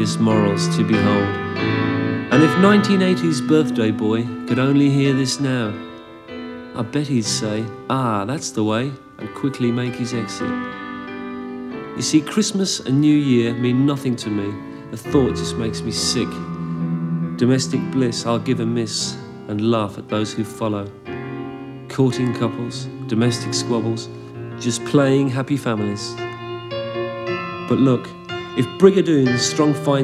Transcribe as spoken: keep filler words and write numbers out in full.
his morals to behold. And if nineteen eighties birthday boy could only hear this now, I bet he'd say, ah, that's the way, and quickly make his exit. You see, Christmas and New Year mean nothing to me. The thought just makes me sick. Domestic bliss I'll give a miss and laugh at those who follow. Courting couples, domestic squabbles, just playing happy families. But look, if Brigadoon's strong fine